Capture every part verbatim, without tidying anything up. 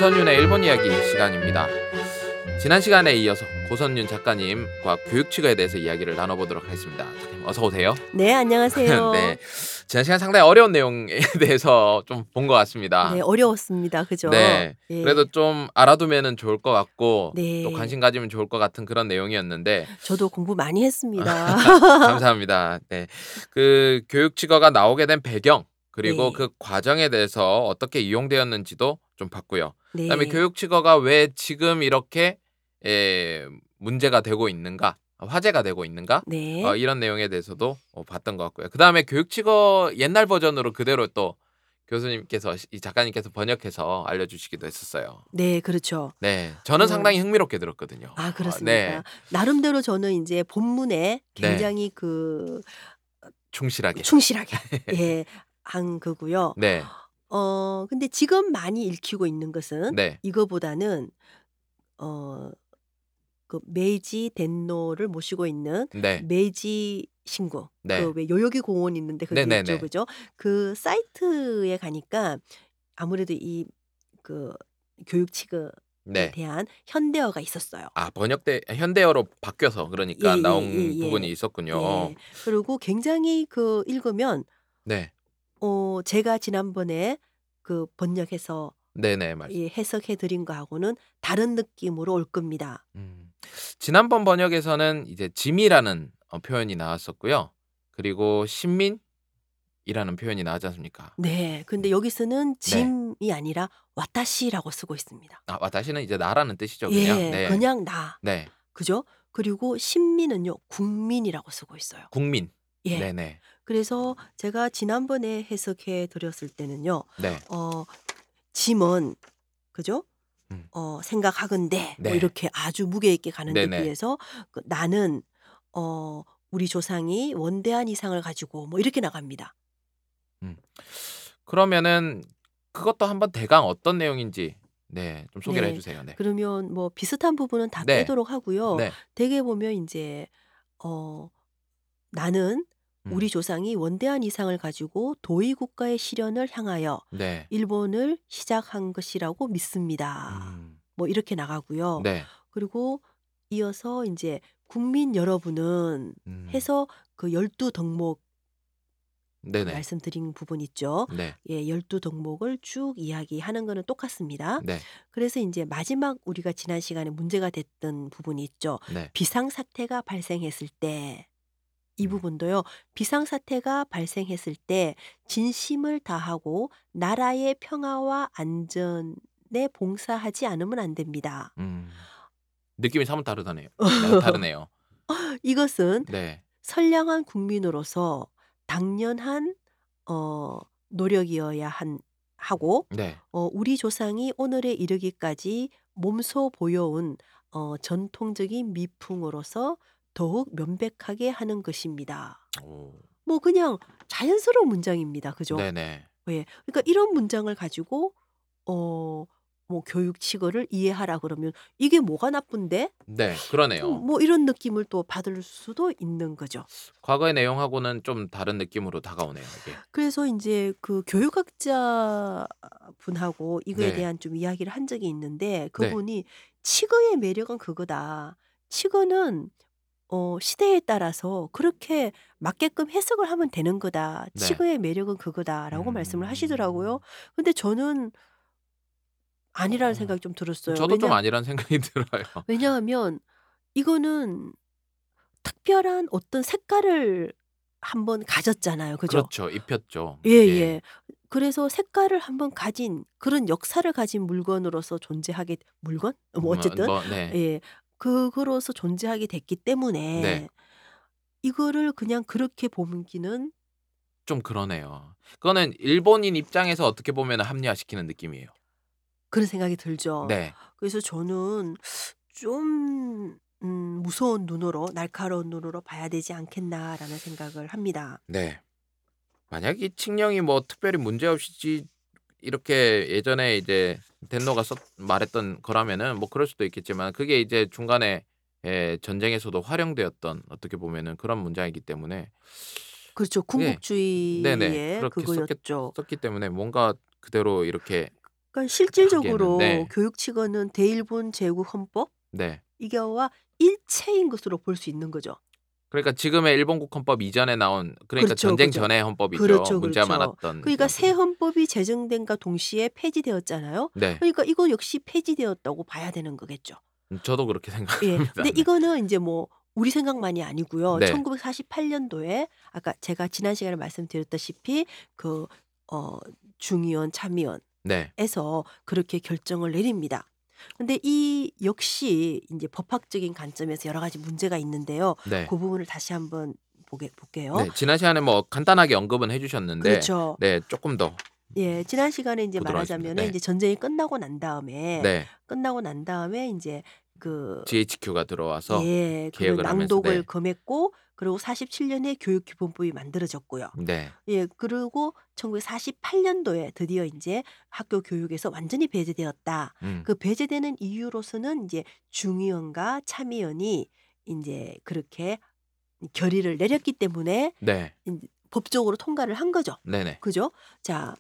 고선윤의 일본 이야기 시간입니다. 지난 시간에 이어서 고선윤 작가님과 교육치거에 대해서 이야기를 나눠보도록 하겠습니다. 어서 오세요. 네, 안녕하세요. 네, 지난 시간 상당히 어려운 내용에 대해서 좀 본 것 같습니다. 네, 어려웠습니다. 그죠? 네, 예. 그래도 좀 알아두면 좋을 것 같고 네. 또 관심 가지면 좋을 것 같은 그런 내용이었는데 저도 공부 많이 했습니다. 감사합니다. 네, 그 교육치거가 나오게 된 배경 그리고 네. 그 과정에 대해서 어떻게 이용되었는지도 좀 봤고요. 네. 그다음에 교육치거가 왜 지금 이렇게 에, 문제가 되고 있는가, 화제가 되고 있는가, 네. 어, 이런 내용에 대해서도 어, 봤던 것 같고요. 그다음에 교육치거 옛날 버전으로 그대로 또 교수님께서 이 작가님께서 번역해서 알려주시기도 했었어요. 네, 그렇죠. 네, 저는 어. 상당히 흥미롭게 들었거든요. 아, 어, 그렇습니까? 네, 나름대로 저는 이제 본문에 네. 굉장히 그 충실하게. 충실하게 예, 한 거고요. 네, 어, 근데 지금 많이 읽히고 있는 것은 네, 이거보다는 어, 그 메이지 덴노를 모시고 있는 네, 메이지 신구, 네. 그 왜 요요기 공원 있는데 그게 네네네. 있죠, 그죠? 그 사이트에 가니까 아무래도 이 그 교육치거에 네. 대한 현대어가 있었어요. 아, 번역돼 현대어로 바뀌어서 그러니까 예, 예, 나온 예, 예. 부분이 있었군요. 예. 그리고 굉장히 그 읽으면 네, 어, 제가 지난번에 그 번역해서 네네, 맞. 예, 해석해 드린 거하고는 다른 느낌으로 올 겁니다. 음. 지난번 번역에서는 이제 짐이라는 어, 표현이 나왔었고요. 그리고 신민이라는 표현이 나왔지 않습니까? 네. 근데 여기서는 네. 짐이 아니라 와타시라고 쓰고 있습니다. 아, 와타시는 이제 나라는 뜻이죠, 그냥. 예, 네, 그냥 나. 네, 그죠? 그리고 신민은요, 국민이라고 쓰고 있어요. 국민. 예. 네네, 그래서 제가 지난번에 해석해 드렸을 때는요, 네, 어, 짐은, 그죠? 음. 어, 생각하건대 뭐 네. 이렇게 아주 무게 있게 가는 데 네네. 비해서 그 나는 어, 우리 조상이 원대한 이상을 가지고 뭐 이렇게 나갑니다. 그러면은 그것도 한번 대강 어떤 내용인지 네, 좀 소개를 네. 해주세요. 네, 그러면 뭐 비슷한 부분은 다 네, 빼도록 하고요. 네, 대개 보면 이제 어, 나는 음. 우리 조상이 원대한 이상을 가지고 도의 국가의 실현을 향하여 네, 일본을 시작한 것이라고 믿습니다. 음. 뭐 이렇게 나가고요. 네, 그리고 이어서 이제 국민 여러분은 음. 해서 그 열두 덕목 네네, 말씀드린 부분 있죠. 네, 예, 열두 덕목을 쭉 이야기하는 거는 똑같습니다. 네, 그래서 이제 마지막 우리가 지난 시간에 문제가 됐던 부분이 있죠. 네, 비상사태가 발생했을 때 이 음. 부분도요. 비상사태가 발생했을 때 진심을 다하고 나라의 평화와 안전에 봉사하지 않으면 안 됩니다. 음. 느낌이 사뭇 다르다네요. 네, 다르네요. 이것은 네, 선량한 국민으로서 당연한 어, 노력이어야 한, 하고 네, 어, 우리 조상이 오늘에 이르기까지 몸소 보여온 어, 전통적인 미풍으로서 더욱 명백하게 하는 것입니다. 오, 뭐 그냥 자연스러운 문장입니다. 그죠? 네네, 예. 그러니까 이런 문장을 가지고 어, 뭐 교육치거를 이해하라 그러면 이게 뭐가 나쁜데? 네, 그러네요. 좀 뭐 이런 느낌을 또 받을 수도 있는 거죠. 과거의 내용하고는 좀 다른 느낌으로 다가오네요, 이게. 그래서 이제 그 교육학자 분하고 이거에 네, 대한 좀 이야기를 한 적이 있는데 네, 그분이 치거의 매력은 그거다. 치거는 어, 시대에 따라서 그렇게 맞게끔 해석을 하면 되는 거다. 네. 치거의 매력은 그거다라고 말씀을 하시더라고요. 음. 근데 저는 아니라는 어, 생각이 좀 들었어요. 저도 좀 왜냐, 아니란 생각이 들어요. 왜냐하면 이거는 특별한 어떤 색깔을 한번 가졌잖아요. 그죠? 그렇죠, 입혔죠. 예, 예, 예. 그래서 색깔을 한번 가진 그런 역사를 가진 물건으로서 존재하게 물건? 뭐 뭐, 어쨌든 뭐, 네, 예. 그거로서 존재하게 됐기 네, 때문에 이거를 그냥 그렇게 보기는 좀 그러네요. 그거는 일본인 입장에서 어떻게 보면 합리화시키는 느낌이에요. 그런 생각이 들죠. 네, 그래서 저는 좀 음, 무서운 눈으로 날카로운 눈으로 봐야 되지 않겠나라는 생각을 합니다. 네. 만약 이 칙령이 뭐 특별히 문제 없이 이렇게 예전에 이제 덴노가 썼 말했던 거라면은 뭐 그럴 수도 있겠지만 그게 이제 중간에 예, 전쟁에서도 활용되었던 어떻게 보면은 그런 문장이기 때문에 그렇죠. 그게 네네 군국주의의 그렇게 썼기, 그거였죠. 썼기 때문에 뭔가 그대로 이렇게 그러니까 하기에는 실질적으로 네. 교육칙원은 대일본 제국 헌법 네. 이거와 일체인 것으로 볼 수 있는 거죠. 그러니까 지금의 일본국 헌법 이전에 나온 그러니까 그렇죠, 전쟁 그죠. 전의 헌법이죠. 그렇죠, 문제가 그렇죠. 많았던 그러니까 그런 새 부분. 헌법이 제정된과 동시에 폐지되었잖아요. 네. 그러니까 이거 역시 폐지되었다고 봐야 되는 거겠죠. 음 저도 그렇게 예. 생각합니다. 근데 네. 이거는 인제 뭐 우리 생각만이 아니고요. 네. 천구백사십팔 년도에 아까 제가 지난 시간에 말씀드렸다시피 그 어 중의원, 참의원에서 네. 그렇게 결정을 내립니다. 근데 이 역시 인제 법학적인 관점에서 여러 가지 문제가 있는데요. 네. 그 부분을 다시 한번 보게 볼게요. 네. 지난 시간에 뭐 간단하게 언급은 해 주셨는데 그렇죠. 네 쪼끔 더 예. 지난 시간에 인제 보도록 하겠습니다. 말하자면은 네. 인제 전쟁이 끝나고 난 다음에 네. 끝나고 난 다음에 인제 그 지에이치큐가 들어와서 예. 그런 개혁을 하면서 낭독을 네. 금했고 그리고 사십칠 년에 교육기본법이 만들어졌고요. 네. 예. 그리고 천구백사십팔 년도에 드디어 인제 학교 교육에서 완전히 배제되었다. 음. 그 배제되는 이유로서는 인제 중의원과 참의원이 인제 그렇게 결의를 내렸기 때문에 네. 인제 법적으로 통과를 한 거죠. 네네. 그죠? 자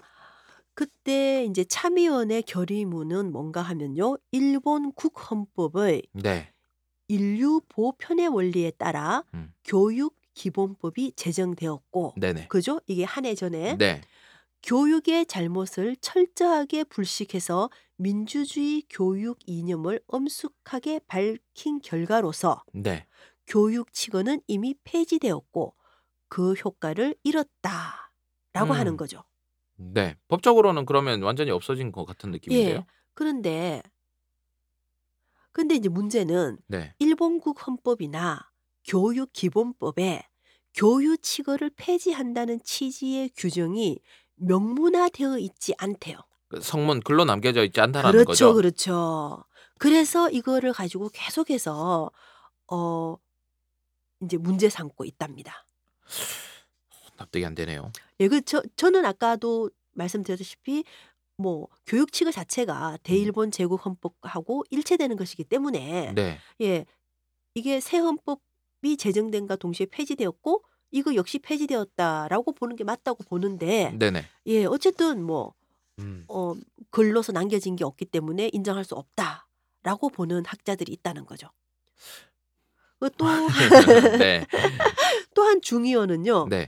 그때 인제 참의원의 결의문은 뭔가 하면요. 일본 국헌법의 네. 인류 보편의 원리에 따라 음. 교육기본법이 제정되었고 네네. 그죠? 이게 한 해 전에 네. 교육의 잘못을 철저하게 불식해서 민주주의 교육 이념을 엄숙하게 밝힌 결과로서 네. 교육칙원은 이미 폐지되었고 그 효과를 잃었다라고 하는 음. 거죠. 네. 법적으로는 그러면 완전히 없어진 것 같은 느낌인데요. 예. 그런데 근데 인제 문제는 네. 일본국 헌법이나 교육기본법에 교육칙원을 폐지한다는 취지의 규정이 명문화되어 있지 않대요. 그 성문 글로 남겨져 있지 않다라는 그렇죠, 거죠? 그렇죠. 그래서 이거를 가지고 계속해서 어 인제 문제 삼고 있답니다. 납득이 안 되네요. 예 그 저 저는 아까도 말씀드렸다시피 뭐 교육칙원 자체가 음. 대일본 제국 헌법하고 일체되는 것이기 때문에 네. 예 이게 새 헌법이 제정된과 동시에 폐지되었고 이거 역시 폐지되었다라고 보는 게 맞다고 보는데 네네. 예 어쨌든 뭐 음. 어 글로서 남겨진 게 없기 때문에 인정할 수 없다라고 보는 학자들이 있다는 거죠. 그 또 네. 또 한 중의원은요. 네.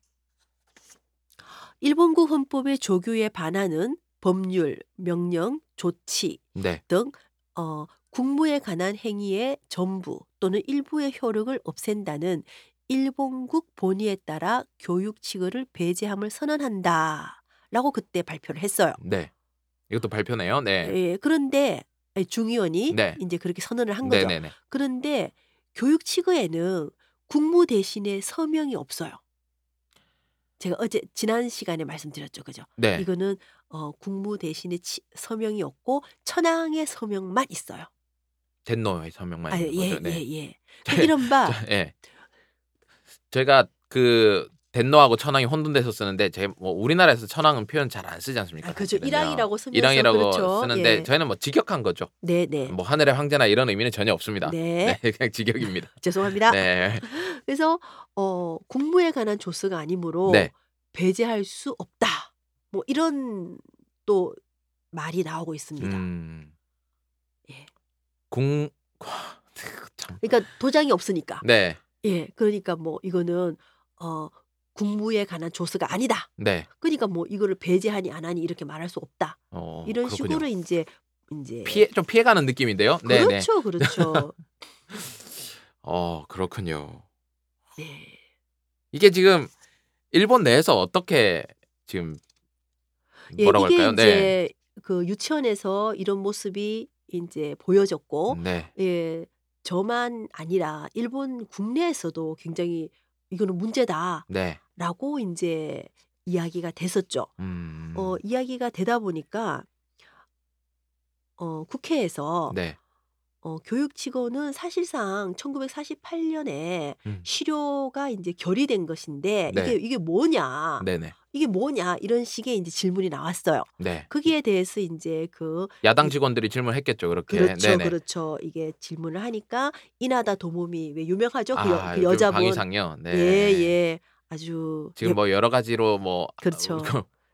일본국 헌법의 조규에 반하는 법률, 명령, 조치 네. 등 어 국무에 관한 행위의 전부 또는 일부의 효력을 없앤다는 일본국 본의에 따라 교육칙원을 배제함을 선언한다라고 그때 발표를 했어요. 네. 이것도 발표네요. 네. 예. 그런데 예 중의원이 네. 인제 그렇게 선언을 한 거죠. 네네네. 그런데 교육칙원에는 국무 대신에 서명이 없어요. 제가 어제 지난 시간에 말씀드렸죠. 그죠? 네. 이거는 어 국무 대신에 치 서명이 없고 천황의 서명만 있어요. 덴노의 서명만 아 있는 예 거죠. 네. 예 예. 그 이른바 저 예. 제가 그 덴노하고 천황이 혼돈돼서 쓰는데 제 뭐 우리나라에서 천황은 표현 잘 안 쓰지 않습니까? 아 그죠. 사실은요. 일왕이라고 쓰면서 일왕이라고 그렇죠. 쓰는데 예. 저희는 뭐 직역한 거죠. 네네. 뭐 하늘의 황제나 이런 의미는 전혀 없습니다. 네. 네. 그냥 직역입니다. 죄송합니다. 네. 그래서 어 국무에 관한 조서가 아니므로 네. 배제할 수 없다. 뭐 이런 또 말이 나오고 있습니다. 음. 예. 공 참. 그러니까 도장이 없으니까. 네. 예. 그러니까 뭐 이거는 어 국무에 관한 조서가 아니다. 네. 그러니까 뭐 이거를 배제하니 안 하니 이렇게 말할 수 없다. 어 이런 그렇군요. 식으로 인제 인제 피해 좀 피해가는 느낌인데요. 네네. 그렇죠, 그렇죠. 어 그렇군요. 네. 이게 지금 일본 내에서 어떻게 지금 예 뭐라고 이게 할까요? 네. 인제 그 유치원에서 이런 모습이 인제 보여졌고 네. 예 저만 아니라 일본 국내에서도 굉장히 "이거는 문제다."라고 네. 인제 이야기가 됐었죠. 음. 어 이야기가 되다 보니까 어 국회에서 네. 어 교육칙원은 사실상 천구백사십팔 년에 음. 실효가 인제 결의된 것인데 네. "이게 이게 뭐냐? 네네. 이게 뭐냐?" 이런 식의 인제 질문이 나왔어요. 네. 거기에 대해서 인제 그 야당 이 직원들이 질문했겠죠. 그렇게. 그렇죠, 네네. 그렇죠. 이게 질문을 하니까 이나다 도모미 왜 유명하죠? 그 여 아 그 요즘 여자분. 방위상이요? 네. 예예. 아주 지금 예 뭐 여러 가지로 뭐 그렇죠. 그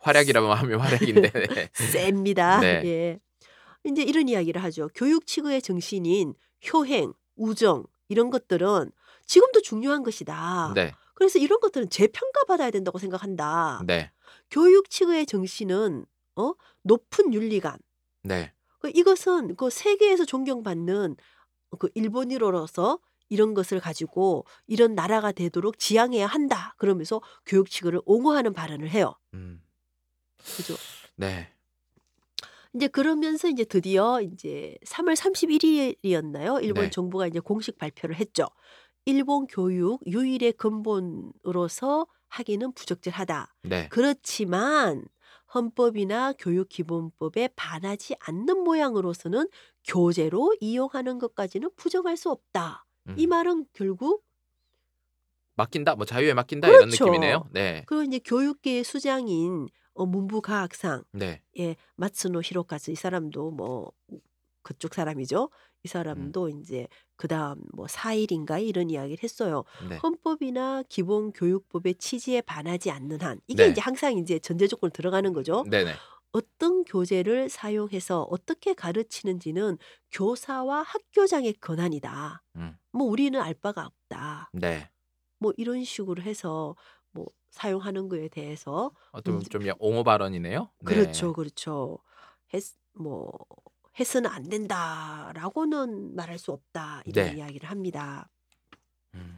활약이라고 하면 활약인데. 네. 셉니다. 네. 예. 이제 이런 이야기를 하죠. 교육 치유의 정신인 효행, 우정 이런 것들은 지금도 중요한 것이다. 네. 그래서 이런 것들은 재평가받아야 된다고 생각한다. 네. 교육 치유의 정신은 어? 높은 윤리감. 네. 그 이것은 그 세계에서 존경받는 그 일본인으로서 이런 것을 가지고 이런 나라가 되도록 지향해야 한다. 그러면서 교육 치유를 옹호하는 발언을 해요. 음. 그죠? 네. 이제 그러면서 이제 드디어 이제 삼월 삼십일 일이었나요? 일본 네. 정부가 이제 공식 발표를 했죠. 일본 교육 유일의 근본으로서 하기는 부적절하다. 네. 그렇지만 헌법이나 교육기본법에 반하지 않는 모양으로서는 교재로 이용하는 것까지는 부정할 수 없다. 이 음. 말은 결국 맡긴다. 뭐 자유에 맡긴다 이런 그렇죠. 느낌이네요. 네. 그리고 이제 교육계의 수장인 어 문부과학상 네. 예 마츠노 히로카즈 이 사람도 뭐 그쪽 사람이죠. 이 음. 사람도 인제 그다음 뭐 사 일인가 이런 이야기를 했어요. 네. 헌법이나 기본교육법의 취지에 반하지 않는 한 이게 인제 네. 항상 인제 전제 조건으로 들어가는 거죠. 네네. 어떤 교재를 사용해서 어떻게 가르치는지는 교사와 학교장의 권한이다. 음. 뭐 우리는 알 바가 없다. 네. 뭐 이런 식으로 해서 뭐 사용하는 거에 대해서 어떻게 보면 문제 좀 야 옹호 발언이네요. 그렇죠, 네. 그렇죠. 했 뭐 "해서는 안 된다."라고는 말할 수 없다. 이런 네. 이야기를 합니다. 음.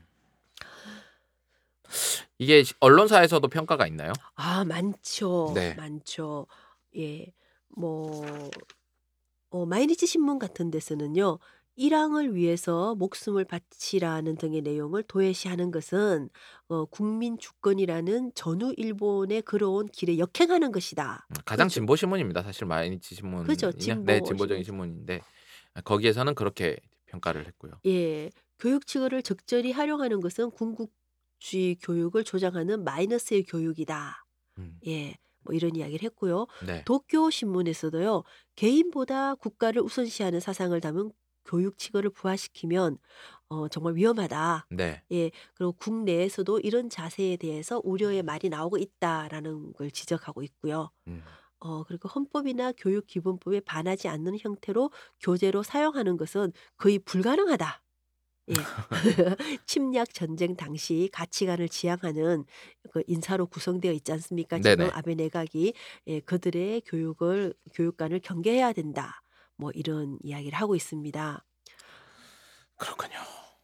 이게 시 언론사에서도 평가가 있나요? 아 많죠. 네. 많죠. 예. 뭐 어 마이니치 신문 같은 데서는요. "일항을 위해서 목숨을 바치라."는 등의 내용을 도외시하는 것은 어 "국민 주권이라는 전후 일본에 걸어온 길에 역행하는 것이다." 음 가장 그렇죠. 진보 신문입니다. 사실 마이니치 그죠. 신문이요. 네. 진보 진보적인 신문이죠. 신문인데 아 거기에서는 그렇게 평가를 했고요. 예. 교육 치유를 적절히 활용하는 것은 군국주의 교육을 조장하는 마이너스의 교육이다. 음. 예. 뭐 이런 이야기를 했고요. 네. 도쿄 신문에서도요. 개인보다 국가를 우선시하는 사상을 담은 교육 치거를 부활시키면 어 정말 위험하다. 네. 예. 그리고 국내에서도 이런 자세에 대해서 우려의 말이 나오고 있다라는 걸 지적하고 있고요. 음. 어 그리고 헌법이나 교육기본법에 반하지 않는 형태로 교재로 사용하는 것은 거의 불가능하다. 예. 침략 전쟁 당시 가치관을 지향하는 그 인사로 구성되어 있지 않습니까? 지금 네네. 아베 내각이 예 그들의 교육을 교육관을 경계해야 된다. 뭐 이런 이야기를 하고 있습니다. 그렇군요.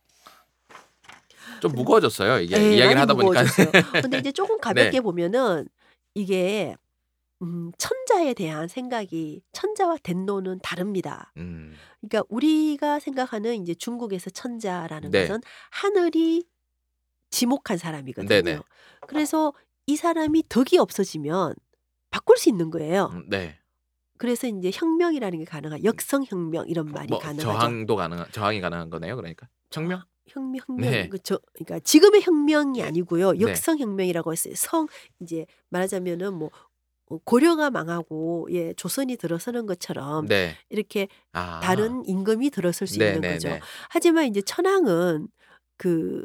좀 근 무거워졌어요. 이게 예 이야기를 많이 하다 보니까. 무거워졌어요. 근데 이제 쪼금 네. 가볍게 보면은 이게 음 천자에 대한 생각이 천자와 덴노는 다릅니다. 음. 그러니까 우리가 생각하는 인제 중국에서 천자라는 네. 것은 하늘이 지목한 네네. 사람이거든요. 그래서 이 사람이 덕이 없어지면 바꿀 수 있는 거예요. 음 네. 그래서 인제 혁명이라는 게 가능한 역성혁명 이런 말이 뭐 가능하죠. 저항도 가능한 저항이 가능한 거네요 그러니까? 혁명? 저항 혁명 혁명 네. 그 저 그러니까 지금의 혁명이 아니고요. 네. 역성혁명이라고 했어요. 성 인제 말하자면은 뭐 어 고려가 망하고 예 조선이 들어서는 것처럼 네. 이렇게 아. 다른 임금이 들어설 수 있는 거죠. 네네네. 하지만 인제 천황은 그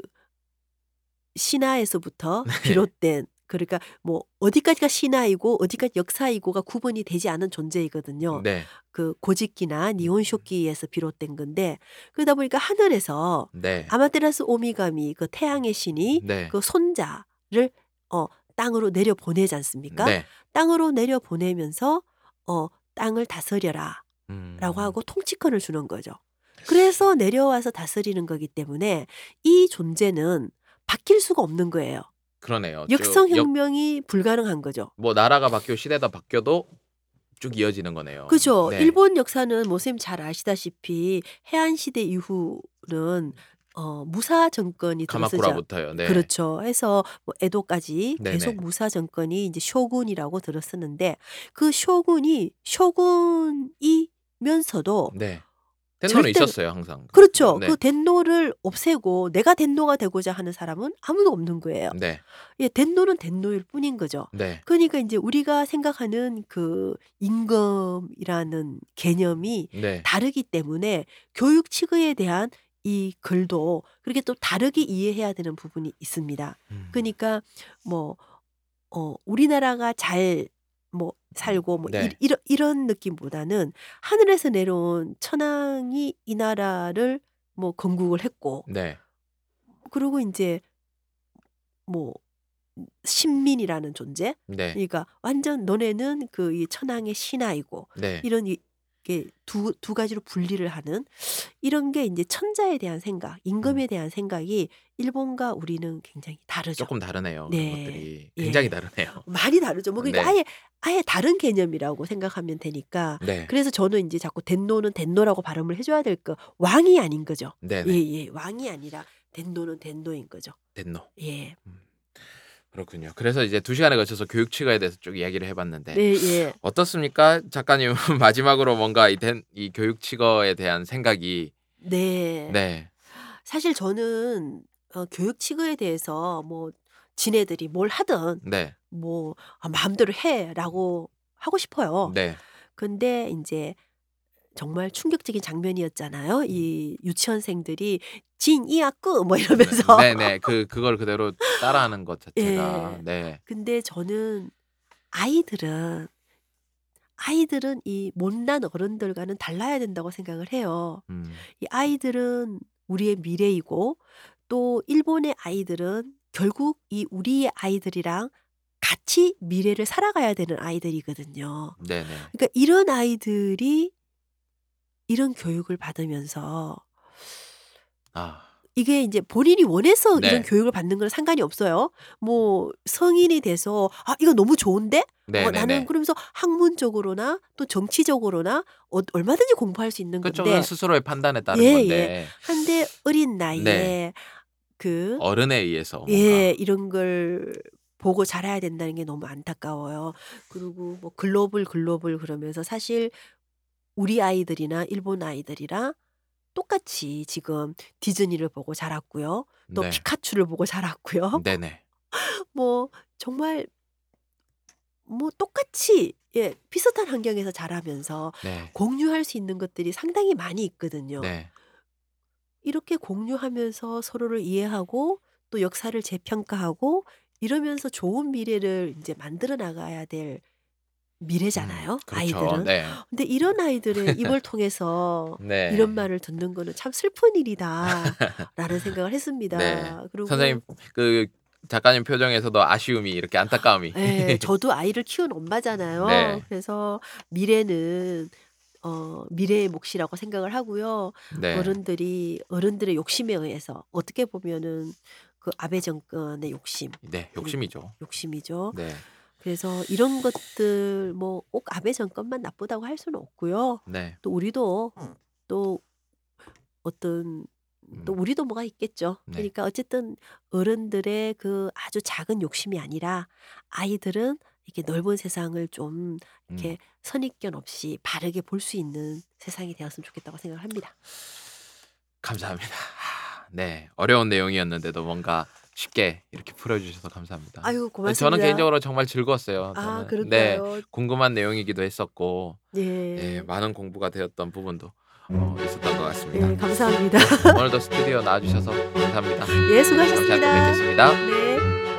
신하에서부터 네. 비롯된 그러니까 뭐 어디까지가 신하이고 어디까지 역사이고가 구분이 되지 않은 존재이거든요. 네. 그 고짓기나 니혼쇼키에서 비롯된 건데 그러다 보니까 하늘에서 네. 아마테라스 오미가미 그 태양의 신이 네. 그 손자를 어 땅으로 내려 보내지 않습니까? 네. 땅으로 내려 보내면서 어 "땅을 다스려라."라고 음. 하고 통치권을 주는 거죠. 그래서 내려와서 다스리는 거기 때문에 이 존재는 바뀔 수가 없는 거예요. 그러네요. 쭉 역 역성혁명이 불가능한 거죠. 뭐 나라가 바뀌고 시대가 바뀌어도 쭉 이어지는 거네요. 그죠. 네. 일본 역사는 뭐 선생님 잘 아시다시피 해안 시대 이후는 어 무사 정권이 들어서자 가마쿠라부터요. 네. 그렇죠. 해서 뭐 에도까지 계속 네네. 무사 정권이 인제 쇼군이라고 들었었는데 그 쇼군이 쇼군이면서도 네. 텐노는 절대로 있었어요 항상. 그렇죠. 네. 그 덴노를 없애고 내가 덴노가 되고자 하는 사람은 아무도 없는 거예요. 네. 예 덴노는 덴노일 뿐인 거죠. 네. 그러니까 인제 우리가 생각하는 그 임금이라는 개념이 네. 다르기 때문에 교육 치거에 대한 이 글도 그렇게 또 다르게 이해해야 되는 부분이 있습니다. 음. 그니까 뭐 어 우리나라가 잘 뭐 살고 뭐 이, 네. 이런 이런 느낌보다는 하늘에서 내려온 천황이 이 나라를 뭐 건국을 했고 네. 그리고 이제 뭐 신민이라는 존재. 네. 그러니까 완전 너네는 그 이 천황의 신하이고 네. 이런 이- 이게 두, 두 가지로 분리를 하는 이런 게 이제 천자에 대한 생각, 임금에 음. 대한 생각이 일본과 우리는 굉장히 다르죠. 조금 다르네요. 그런 네, 것들이 예, 굉장히 다르네요. 많이 다르죠. 뭐 그러니까 네. 아예 아예 다른 개념이라고 생각하면 되니까. 네. 그래서 저는 이제 자꾸 덴노는 덴노라고 발음을 해줘야 될 거. 왕이 아닌 거죠. 예, 네네. 예, 왕이 아니라 덴노는 덴노인 거죠. 덴노. 예, 음. 그렇군요. 그래서 이제 두 시간에 걸쳐서 교육 치거에 대해서 쭉 이야기를 해봤는데 네, 예, 어떻습니까, 작가님? 마지막으로 뭔가 이, 된, 이 교육 치거에 대한 생각이 네. 네, 사실 저는 어, 교육 치거에 대해서 뭐 지네들이 뭘 하든 네, 뭐 아, 마음대로 해라고 하고 싶어요. 네, 근데 이제 정말 충격적인 장면이었잖아요. 이 유치원생들이 진 이야끄 뭐 이러면서 네, 네, 그 그걸 그대로 따라하는 것 자체가 예. 네, 근데 저는 아이들은 아이들은 이 못난 어른들과는 달라야 된다고 생각을 해요. 음, 이 아이들은 우리의 미래이고 또 일본의 아이들은 결국 이 우리의 아이들이랑 같이 미래를 살아가야 되는 아이들이거든요. 네, 네, 그러니까 이런 아이들이 이런 교육을 받으면서 아, 이게 이제 본인이 원해서 이런 네, 교육을 받는 건 상관이 없어요. 뭐 성인이 돼서 '아 이거 너무 좋은데? 네, 어 네, 나는' 네. 그러면서 학문적으로나 또 정치적으로나 어 얼마든지 공부할 수 있는 그쵸. 그건 건데 스스로의 판단에 따른 예예. 건데 한데 어린 네, 나이에 그 어른에 의해서 예 뭔가 이런 걸 보고 자라야 된다는 게 너무 안타까워요. 그리고 뭐 글로벌, 글로벌 그러면서 사실 우리 아이들이나 일본 아이들이랑 똑같이 지금 디즈니를 보고 자랐고요. 또 네, 피카츄를 보고 자랐고요. 네, 네, 뭐 정말 뭐 똑같이 예 비슷한 환경에서 자라면서 네, 공유할 수 있는 것들이 상당히 많이 있거든요. 네, 이렇게 공유하면서 서로를 이해하고 또 역사를 재평가하고 이러면서 좋은 미래를 인제 만들어 나가야 될 음, 미래잖아요, 그렇죠. 아이들은. 네, 근데 이런 아이들의 입을 통해서 이런 네. 말을 듣는 거는 '참 슬픈 일이다.'라는 생각을 네. 했습니다. 선생님 그리고 그 작가님 표정에서도 아쉬움이 이렇게 안타까움이. 예 저도 아이를 키운 네. 엄마잖아요. 그래서 미래는 어 미래의 몫이라고 생각을 하고요. 네. 어른들이 어른들의 욕심에 의해서 어떻게 보면은 그 아베 정권의 욕심 네. 그리고 욕심이죠. 욕심이죠. 네. 그래서 이런 것들 뭐 꼭 아베 정권만 나쁘다고 할 수는 없고요. 네. 또 우리도 또 어떤 또 음. 우리도 뭐가 있겠죠. 네. 그러니까 어쨌든 어른들의 그 아주 작은 욕심이 아니라 아이들은 이렇게 넓은 세상을 좀 음. 이렇게 선입견 없이 바르게 볼 수 있는 세상이 되었으면 좋겠다고 생각을 합니다. 감사합니다. 하, 네. 어려운 내용이었는데도 뭔가 쉽게 이렇게 풀어 주셔서 감사합니다. 아유 저는 고맙습니다. 개인적으로 정말 즐거웠어요. 아 저는 네. 그럴까요? 궁금한 내용이기도 했었고 네, 예. 많은 공부가 되었던 부분도 어 있었던 것 같습니다. 예 감사합니다. 오늘도 스튜디오 나와 주셔서 감사합니다. 예 다음 시간에 또 수고하셨습니다. 뵙겠습니다. 네.